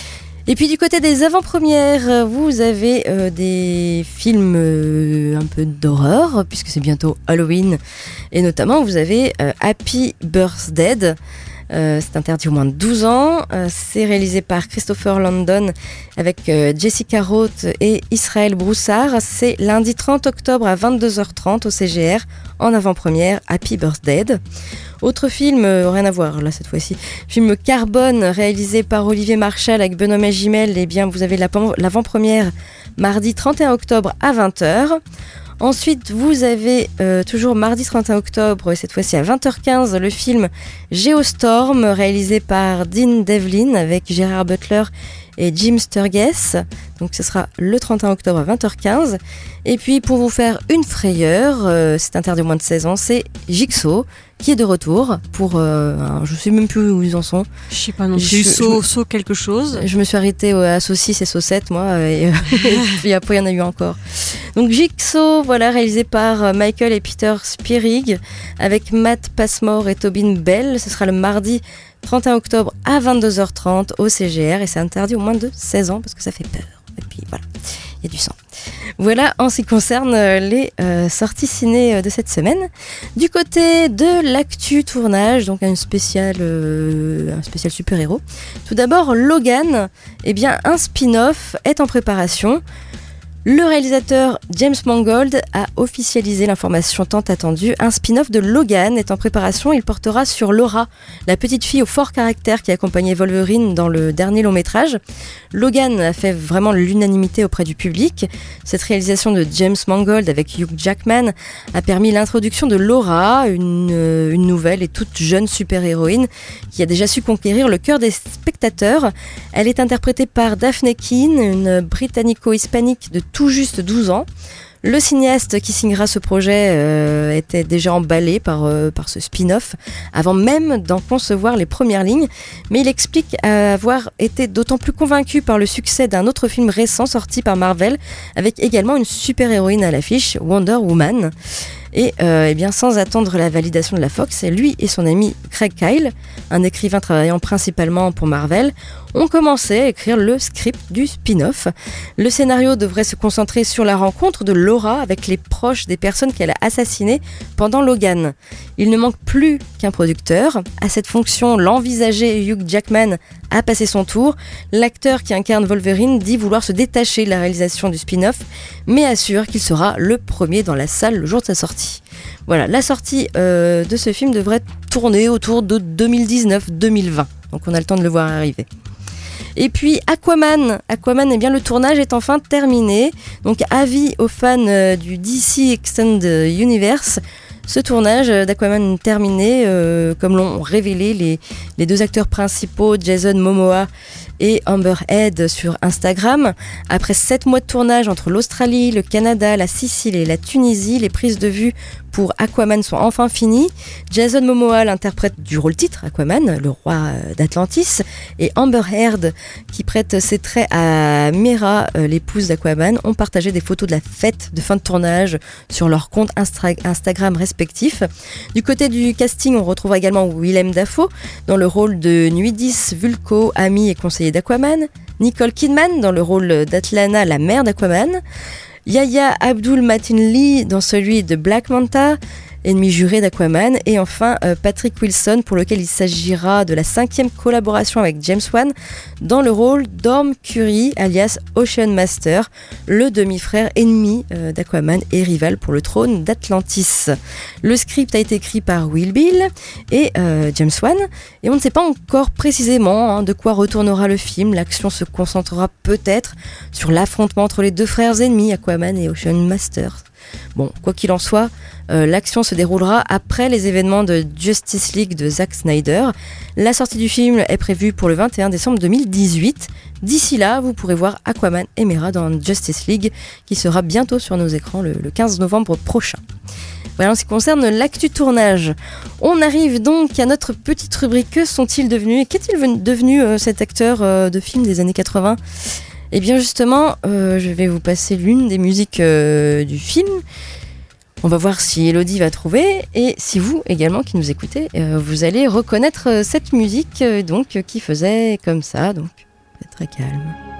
Et puis du côté des avant-premières, vous avez euh, des films euh, un peu d'horreur, puisque c'est bientôt Halloween, et notamment vous avez euh, Happy Birthday. Euh, c'est interdit au moins de douze ans. Euh, c'est réalisé par Christopher Landon avec euh, Jessica Roth et Israël Broussard. C'est lundi trente octobre à vingt-deux heures trente au C G R en avant-première, Happy Birthday. Autre film, euh, rien à voir là cette fois-ci, film Carbone réalisé par Olivier Marchal avec Benoît Magimel. Eh bien vous avez l'avant-première mardi trente et un octobre à vingt heures. Ensuite, vous avez euh, toujours mardi trente et un octobre, cette fois-ci à vingt heures quinze, le film Geostorm, réalisé par Dean Devlin avec Gérard Butler et Jim Sturgess. Donc ce sera le trente et un octobre à vingt heures quinze. Et puis pour vous faire une frayeur, euh, c'est interdit au moins de seize ans, c'est Jigsaw qui est de retour pour... Euh, un, je sais même plus où ils en sont. Je sais pas non plus, saut, saut quelque chose. Je me suis arrêtée à saucisse et saucette moi, et, et puis après il y en a eu encore. Donc Jigsaw, voilà, réalisé par Michael et Peter Spierig avec Matt Passmore et Tobin Bell. Ce sera le mardi trente et un octobre à vingt-deux heures trente au C G R et c'est interdit au moins de seize ans parce que ça fait peur. Et puis voilà, il y a du sang. Voilà en ce qui concerne les euh, sorties ciné de cette semaine. Du côté de l'actu tournage, donc un spécial, euh, un spécial super-héros. Tout d'abord, Logan, eh bien, un spin-off est en préparation. Le réalisateur James Mangold a officialisé l'information tant attendue. Un spin-off de Logan est en préparation. Il portera sur Laura, la petite fille au fort caractère qui accompagnait Wolverine dans le dernier long métrage. Logan a fait vraiment l'unanimité auprès du public. Cette réalisation de James Mangold avec Hugh Jackman a permis l'introduction de Laura, une, une nouvelle et toute jeune super-héroïne qui a déjà su conquérir le cœur des spectateurs. Elle est interprétée par Daphne Keane, une britannico-hispanique de tout juste douze ans. Le cinéaste qui signera ce projet euh, était déjà emballé par, euh, par ce spin-off avant même d'en concevoir les premières lignes, mais il explique avoir été d'autant plus convaincu par le succès d'un autre film récent sorti par Marvel avec également une super-héroïne à l'affiche, Wonder Woman. Et euh, eh bien, sans attendre la validation de la Fox, lui et son ami Craig Kyle, un écrivain travaillant principalement pour Marvel, ont commencé à écrire le script du spin-off. Le scénario devrait se concentrer sur la rencontre de Laura avec les proches des personnes qu'elle a assassinées pendant Logan. Il ne manque plus qu'un producteur. À cette fonction, l'envisagé Hugh Jackman a passé son tour. L'acteur qui incarne Wolverine dit vouloir se détacher de la réalisation du spin-off, mais assure qu'il sera le premier dans la salle le jour de sa sortie. Voilà, la sortie euh, de ce film devrait tourner autour de deux mille dix-neuf deux mille vingt. Donc on a le temps de le voir arriver. Et puis Aquaman, Aquaman, eh bien le tournage est enfin terminé. Donc avis aux fans euh, du D C Extended Universe, ce tournage d'Aquaman terminé, euh, comme l'ont révélé les, les deux acteurs principaux, Jason Momoa et Amber Heard sur Instagram. Après sept mois de tournage entre l'Australie, le Canada, la Sicile et la Tunisie, les prises de vue pour Aquaman sont enfin finies. Jason Momoa, l'interprète du rôle titre, Aquaman, le roi d'Atlantis, et Amber Heard, qui prête ses traits à Mera, l'épouse d'Aquaman, ont partagé des photos de la fête de fin de tournage sur leurs comptes Instra- Instagram respectifs. Du côté du casting, on retrouve également Willem Dafoe dans le rôle de Nuidis Vulko, ami et conseiller d'Aquaman, Nicole Kidman dans le rôle d'Atlana, la mère d'Aquaman, Yahya Abdul-Mateen-Lee dans celui de Black Manta, ennemi juré d'Aquaman, et enfin euh, Patrick Wilson, pour lequel il s'agira de la cinquième collaboration avec James Wan dans le rôle d'Orm Curry, alias Ocean Master, le demi-frère ennemi euh, d'Aquaman et rival pour le trône d'Atlantis. Le script a été écrit par Will Beall et euh, James Wan, et on ne sait pas encore précisément hein, de quoi retournera le film. L'action se concentrera peut-être sur l'affrontement entre les deux frères ennemis, Aquaman et Ocean Master. Bon, quoi qu'il en soit, euh, l'action se déroulera après les événements de Justice League de Zack Snyder. La sortie du film est prévue pour le vingt et un décembre deux mille dix-huit. D'ici là, vous pourrez voir Aquaman et Mera dans Justice League, qui sera bientôt sur nos écrans le, le quinze novembre prochain. Voilà en ce qui concerne l'actu tournage. On arrive donc à notre petite rubrique. Que sont-ils devenus et qu'est-il devenu euh, cet acteur euh, de film des années quatre-vingts ? Eh bien justement, euh, je vais vous passer l'une des musiques euh, du film. On va voir si Elodie va trouver, et si vous également qui nous écoutez, euh, vous allez reconnaître cette musique euh, donc qui faisait comme ça, donc très calme.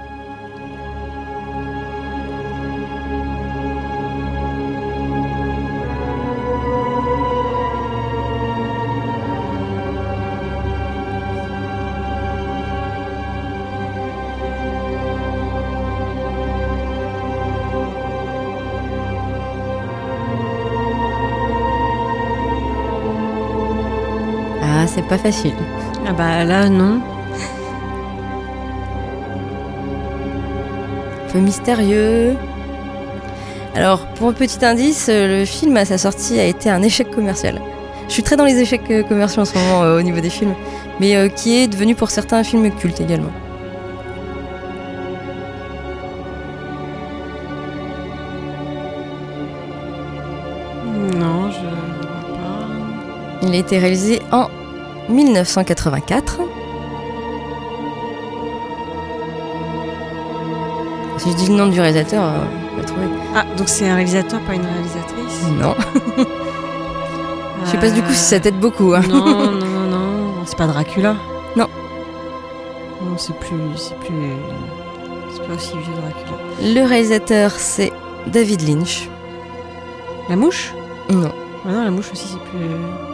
Ah, c'est pas facile. Ah bah là, non. Un peu mystérieux. Alors, pour un petit indice, le film à sa sortie a été un échec commercial. Je suis très dans les échecs commerciaux en ce moment euh, au niveau des films, mais euh, qui est devenu pour certains un film culte également. Non, je vois pas. Il a été réalisé en dix-neuf cent quatre-vingt-quatre. Si je dis le nom du réalisateur, euh, on va trouver. Ah, donc c'est un réalisateur, pas une réalisatrice ? Non. Je sais pas du coup si ça t'aide beaucoup. Hein. Non, non, non, non. C'est pas Dracula ? Non. Non, c'est plus, c'est plus, c'est pas aussi vieux Dracula. Le réalisateur, c'est David Lynch. La mouche ? Non. Ah non, la mouche aussi, c'est plus.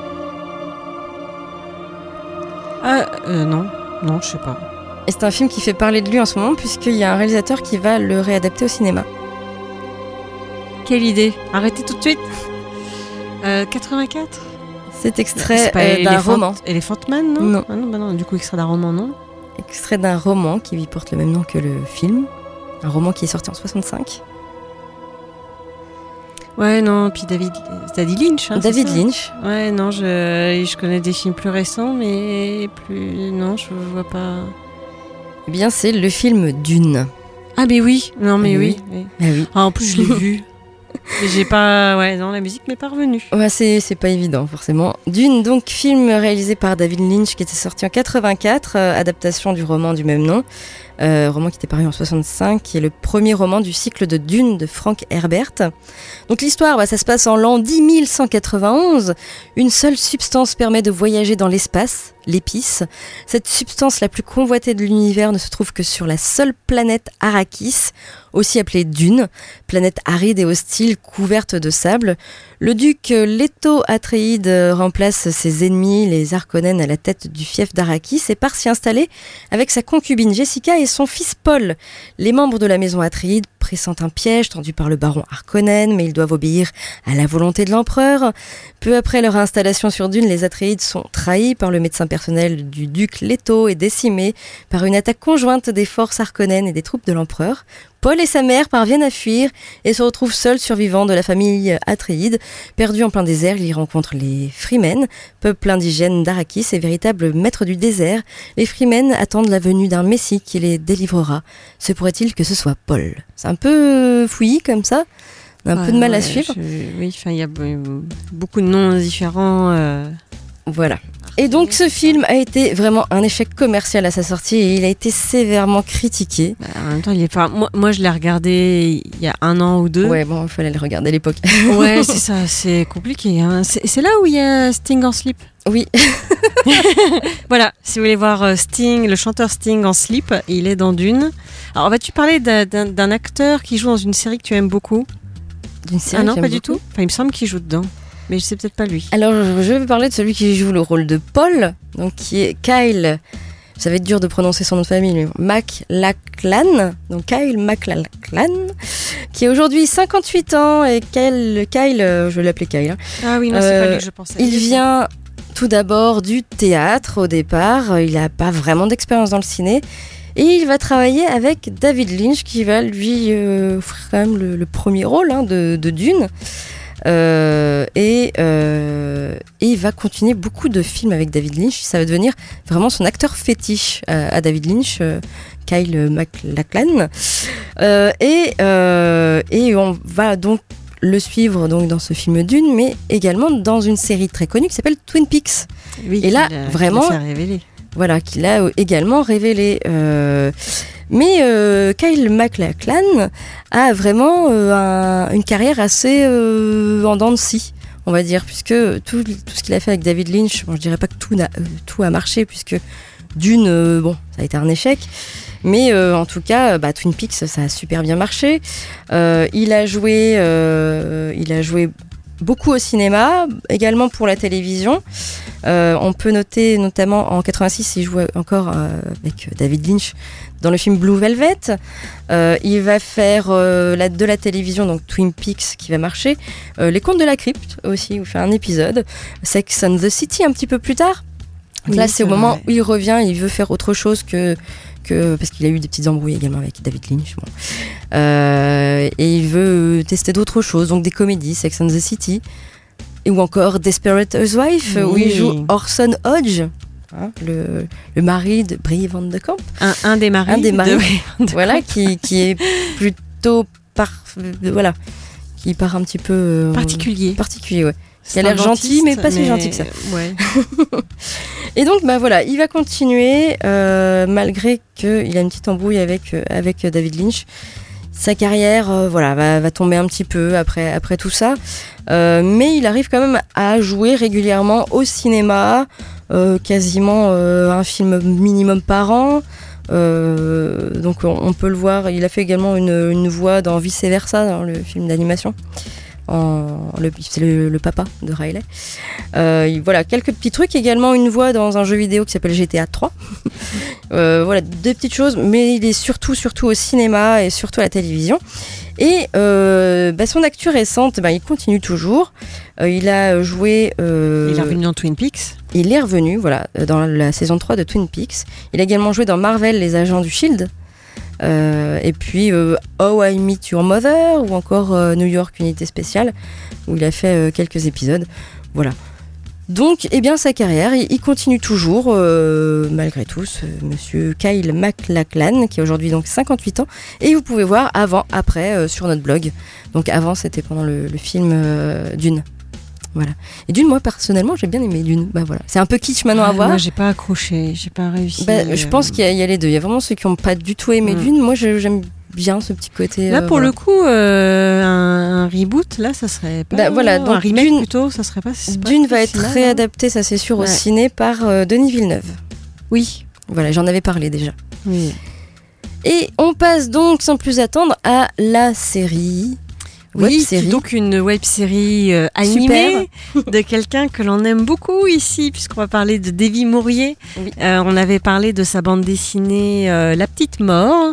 Ah, euh, non, non, je sais pas. Et c'est un film qui fait parler de lui en ce moment, puisqu'il y a un réalisateur qui va le réadapter au cinéma. Quelle idée ? Arrêtez tout de suite. euh, quatre-vingt-quatre ? C'est extrait c'est euh, d'un Elephant, roman. Elephant Man, non ? Non. Ah non, bah non, du coup, extrait d'un roman, non ? Extrait d'un roman qui lui porte le même nom que le film. Un roman qui est sorti en soixante-cinq. Ouais, non, puis David, David Lynch. Hein, David c'est ça ? Lynch. Ouais, non, je, je connais des films plus récents, mais plus. Non, je vois pas. Eh bien, c'est le film Dune. Ah, mais oui, non, mais Ah, oui. oui. oui. Ah oui. Ah, en plus, je l'ai vu. Mais j'ai pas. Ouais, non, la musique m'est pas revenue. Ouais, c'est, c'est pas évident, forcément. Dune, donc, film réalisé par David Lynch qui était sorti en quatre-vingt-quatre, euh, adaptation du roman du même nom. euh, roman qui était paru en soixante-cinq, qui est le premier roman du cycle de Dune de Frank Herbert. Donc l'histoire, bah, ça se passe en l'an dix mille cent quatre-vingt-onze. Une seule substance permet de voyager dans l'espace, l'épice. Cette substance la plus convoitée de l'univers ne se trouve que sur la seule planète Arrakis, aussi appelée Dune, planète aride et hostile couverte de sable. Le duc Leto Atréide remplace ses ennemis, les Harkonnen, à la tête du fief d'Arrakis et part s'y installer avec sa concubine Jessica et son fils Paul. Les membres de la maison Atréide pressentent un piège tendu par le baron Harkonnen, mais ils doivent obéir à la volonté de l'empereur. Peu après leur installation sur Dune, les Atréides sont trahis par le médecin personnel du duc Leto et décimés par une attaque conjointe des forces Harkonnen et des troupes de l'empereur. Paul et sa mère parviennent à fuir et se retrouvent seuls survivants de la famille Atréide. Perdus en plein désert, ils y rencontrent les Freemen, peuple indigène d'Arrakis et véritable maître du désert. Les Freemen attendent la venue d'un messie qui les délivrera. Se pourrait-il que ce soit Paul ? C'est un peu fouillis comme ça, on a un ouais, peu de mal ouais, à suivre. Je, oui, il y a beaucoup de noms différents. Euh... Voilà. Et donc ce film a été vraiment un échec commercial à sa sortie et il a été sévèrement critiqué. Bah, en même temps, il est pas... moi, moi je l'ai regardé il y a un an ou deux. Ouais, bon, il fallait le regarder à l'époque. Ouais, c'est ça, c'est compliqué. Hein. C'est, c'est là où il y a Sting en slip. Oui. Voilà, si vous voulez voir Sting, le chanteur Sting en slip, il est dans Dune. Alors vas-tu parler d'un, d'un, d'un acteur qui joue dans une série que tu aimes beaucoup ? D'une série Ah non, que pas j'aime du beaucoup. tout. Enfin, il me semble qu'il joue dedans. Mais c'est peut-être pas lui. Alors, je vais parler de celui qui joue le rôle de Paul, donc qui est Kyle. Ça va être dur de prononcer son nom de famille, mais MacLachlan. Donc Kyle MacLachlan, qui a aujourd'hui cinquante-huit ans. Et Kyle, Kyle, je vais l'appeler Kyle. Ah oui, non, c'est Euh, pas lui que je pensais. Il vient tout d'abord du théâtre au départ. Il n'a pas vraiment d'expérience dans le ciné. Et il va travailler avec David Lynch, qui va lui euh, offrir quand même le, le premier rôle hein, de, de Dune. Euh, et, euh, et il va continuer beaucoup de films avec David Lynch. Ça va devenir vraiment son acteur fétiche à, à David Lynch, euh, Kyle MacLachlan. Euh, et, euh, et on va donc le suivre donc dans ce film Dune, mais également dans une série très connue qui s'appelle Twin Peaks. Oui, et là, qu'il a, vraiment, qu'il a fait révéler. Voilà, qu'il a également révélé. Euh, mais euh, Kyle MacLachlan a vraiment euh, un, une carrière assez euh, en dents de scie, on va dire, puisque tout, tout ce qu'il a fait avec David Lynch, bon, je dirais pas que tout, n'a, euh, tout a marché, puisque Dune, euh, bon, ça a été un échec. Mais euh, en tout cas, bah, Twin Peaks, ça a super bien marché. Euh, il a joué, euh, il a joué beaucoup au cinéma, également pour la télévision. Euh, on peut noter notamment en quatre-vingt-six, il joue encore euh, avec David Lynch dans le film Blue Velvet. Euh, il va faire euh, la, de la télévision, donc Twin Peaks qui va marcher. Euh, Les Contes de la Crypte aussi, il fait un épisode. Sex and the City un petit peu plus tard. Oui, là, c'est, c'est au moment vrai. où il revient, il veut faire autre chose que... Que, parce qu'il a eu des petites embrouilles également avec David Lynch. Bon. Euh, et il veut tester d'autres choses, donc des comédies, Sex and the City, et, ou encore Desperate Housewives, Oui. où il joue Orson Hodge, hein, le, le mari de Brie Van de Camp. Un, un des maris. Un des maris, de... voilà, qui, qui est plutôt par, voilà, qui part un petit peu euh, particulier. Particulier, ouais. Qui C'est a l'air un gentil, dentiste, mais pas si gentil que ça. Ouais. Et donc, bah voilà, il va continuer, euh, malgré qu'il a une petite embrouille avec, euh, avec David Lynch. Sa carrière, euh, voilà, va, va tomber un petit peu après, après tout ça. Euh, mais il arrive quand même à jouer régulièrement au cinéma, euh, quasiment euh, un film minimum par an. Euh, donc, on, on peut le voir. Il a fait également une, une voix dans Vice Versa, dans le film d'animation. En, le, c'est le, le papa de Riley. Euh, voilà, quelques petits trucs. Également une voix dans un jeu vidéo qui s'appelle G T A trois. euh, voilà, deux petites choses. Mais il est surtout, surtout au cinéma et surtout à la télévision. Et euh, bah, son actu récente, bah, il continue toujours. Euh, il a joué... Euh, il est revenu dans Twin Peaks. Il est revenu, voilà, dans la saison trois de Twin Peaks. Il a également joué dans Marvel, les agents du Shield. Euh, et puis euh, How I Met Your Mother ou encore euh, New York Unité Spéciale où il a fait euh, quelques épisodes. Voilà. Donc, eh bien, sa carrière, il, il continue toujours euh, malgré tout, ce monsieur Kyle MacLachlan qui a aujourd'hui donc cinquante-huit ans. Et vous pouvez voir avant, après euh, sur notre blog. Donc avant, c'était pendant le, le film euh, Dune. Voilà. Et Dune, moi personnellement, j'ai bien aimé Dune. Bah voilà, c'est un peu kitsch maintenant Ah, à voir. Moi, j'ai pas accroché, j'ai pas réussi. Bah, euh... Je pense qu'il y a, il y a les deux. Il y a vraiment ceux qui n'ont pas du tout aimé mmh. Dune. Moi, je, j'aime bien ce petit côté. Là, euh, pour voilà. le coup, euh, un, un reboot, là, ça serait pas. Bah, voilà, donc un remake Dune, plutôt, ça serait pas. Dune pas va être là, réadapté, ça c'est sûr, ouais. au ciné par euh, Denis Villeneuve. Oui. Voilà, j'en avais parlé déjà. Oui. Et on passe donc sans plus attendre à la série. Oui, c'est donc une web-série euh, animée de quelqu'un que l'on aime beaucoup ici, puisqu'on va parler de Davy Mourier. Oui. Euh, on avait parlé de sa bande dessinée euh, La Petite Mort.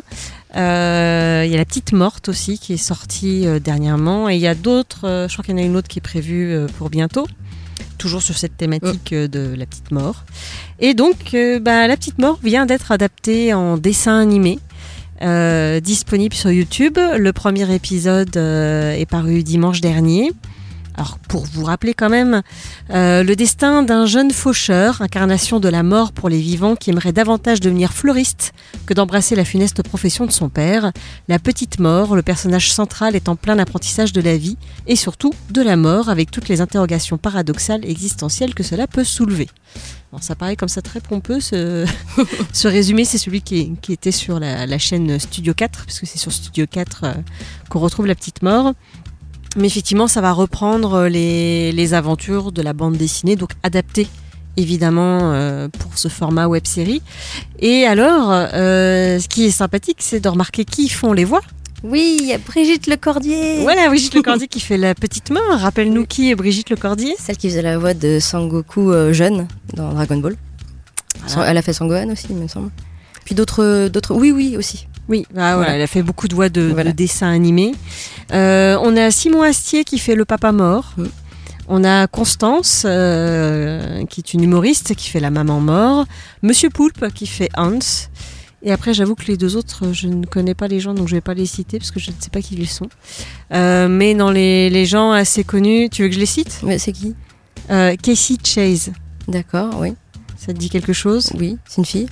Euh, il y a La Petite Morte aussi qui est sortie euh, dernièrement. Et il y a d'autres, euh, je crois qu'il y en a une autre qui est prévue euh, pour bientôt. Toujours sur cette thématique euh, de La Petite Mort. Et donc, euh, bah, La Petite Mort vient d'être adaptée en dessin animé. Euh, disponible sur YouTube. Le premier épisode euh, est paru dimanche dernier. Alors, pour vous rappeler quand même, euh, le destin d'un jeune faucheur, incarnation de la mort pour les vivants, qui aimerait davantage devenir fleuriste que d'embrasser la funeste profession de son père. La Petite Mort, le personnage central, est en plein apprentissage de la vie et surtout de la mort, avec toutes les interrogations paradoxales et existentielles que cela peut soulever. Bon, ça paraît comme ça très pompeux, ce, ce résumé, c'est celui qui, est, qui était sur la, la chaîne Studio quatre, parce que c'est sur Studio quatre euh, qu'on retrouve La Petite Mort. Mais effectivement, ça va reprendre les, les aventures de la bande dessinée, donc adaptée évidemment euh, pour ce format web-série. Et alors, euh, ce qui est sympathique, c'est de remarquer qui font les voix. Oui, il y a Brigitte Lecordier. Voilà, Brigitte Lecordier qui fait La Petite Mort. Rappelle-nous qui est Brigitte Lecordier. Celle qui faisait la voix de Sangoku euh, jeune dans Dragon Ball. Voilà. Elle a fait Sangohan aussi, il me semble. Puis d'autres, d'autres... Oui, oui, aussi. Oui, bah, voilà. Voilà, elle a fait beaucoup de voix de, voilà. de dessins animés. Euh, on a Simon Astier qui fait le papa mort. Mm. On a Constance, euh, qui est une humoriste, qui fait la maman mort. Monsieur Poulpe, qui fait Hans. Et après, j'avoue que les deux autres, je ne connais pas les gens, donc je ne vais pas les citer, parce que je ne sais pas qui ils sont. Euh, mais dans les, les gens assez connus, tu veux que je les cite ? Mais c'est qui ? euh, Casey Chase. D'accord, oui. Ça te dit quelque chose ? Oui, c'est une fille.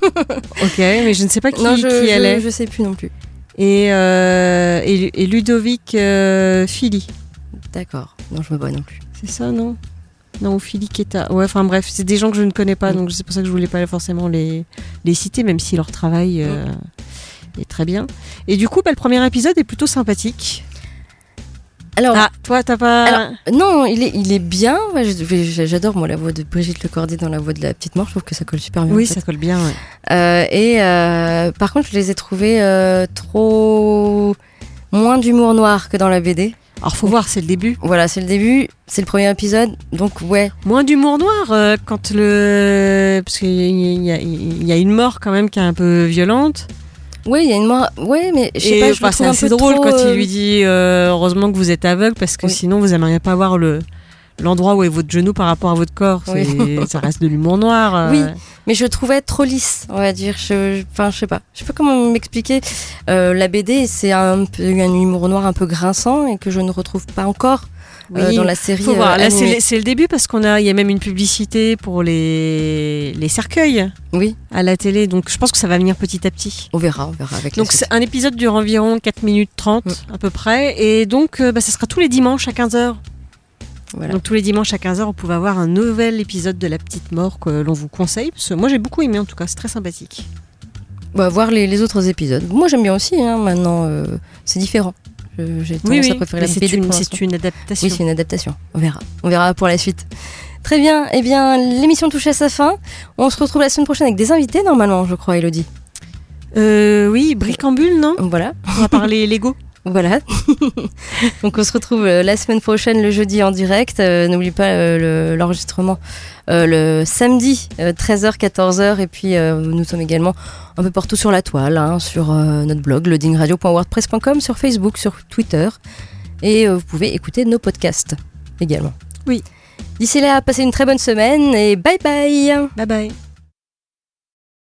Ok, mais je ne sais pas qui, non, je, qui elle je, est. Je sais plus non plus. Et, euh, et, et Ludovic euh, Philly. D'accord, non, je me vois non plus. C'est ça, non ? Non, ou Philly Keta. Ouais, enfin bref, c'est des gens que je ne connais pas, donc c'est pour ça que je voulais pas forcément les, les citer, même si leur travail euh, est très bien. Et du coup, bah, le premier épisode est plutôt sympathique. Alors, ah, toi, t'as pas... Alors, non, il est, il est bien. J'adore, moi, la voix de Brigitte Lecordier dans la voix de La Petite Mort. Je trouve que ça colle super bien. Oui, en fait. ça colle bien, ouais. Euh, et euh, par contre, je les ai trouvés euh, trop... moins d'humour noir que dans la B D. Alors, faut voir, c'est le début. Voilà, c'est le début, c'est le premier épisode, donc ouais. Moins d'humour noir, euh, quand le... Parce qu'il y a, il y a une mort, quand même, qui est un peu violente. Oui, il y a une mort. Oui, mais je sais et pas, je bah, le trouve un c'est peu drôle trop, quand euh... il lui dit euh, heureusement que vous êtes aveugle parce que oui. sinon vous n'aimeriez pas voir le l'endroit où est votre genou par rapport à votre corps. Oui. Ça reste de l'humour noir. Euh... Oui, mais je trouvais trop lisse, on va dire. Je, enfin, je sais pas. Je sais pas comment m'expliquer. Euh, la B D, c'est un peu un humour noir un peu grinçant et que je ne retrouve pas encore. Oui, euh, dans la série. Faut voir. Euh, Là, c'est, c'est le début parce qu'on a, il y a même une publicité pour les les cercueils. Oui. À la télé, donc je pense que ça va venir petit à petit. On verra, on verra avec. Donc c'est un épisode dure environ quatre minutes trente mmh. à peu près, et donc euh, bah, ça sera tous les dimanches à quinze heures. Voilà. Donc tous les dimanches à quinze heures, on pouvait avoir un nouvel épisode de La Petite Mort que l'on vous conseille. Parce que moi j'ai beaucoup aimé en tout cas, c'est très sympathique. Bah, voir les, les autres épisodes. Moi j'aime bien aussi. Hein, maintenant, euh, c'est différent. J'ai tendance oui, oui. à préférer la c'est B D une, pour c'est une adaptation. Oui, c'est une adaptation. On verra. On verra pour la suite. Très bien. Eh bien, l'émission touche à sa fin. On se retrouve la semaine prochaine avec des invités, normalement, je crois, Elodie. Euh, oui, Bricambule, non ? Voilà. On va parler Lego. Voilà. Donc on se retrouve la semaine prochaine, le jeudi en direct. Euh, n'oublie pas euh, le, l'enregistrement euh, le samedi, euh, treize heures, quatorze heures. Et puis euh, nous sommes également un peu partout sur la toile, hein, sur euh, notre blog loading radio point wordpress point com, sur Facebook, sur Twitter. Et euh, vous pouvez écouter nos podcasts également. Oui. D'ici là, passez une très bonne semaine et bye bye. Bye bye.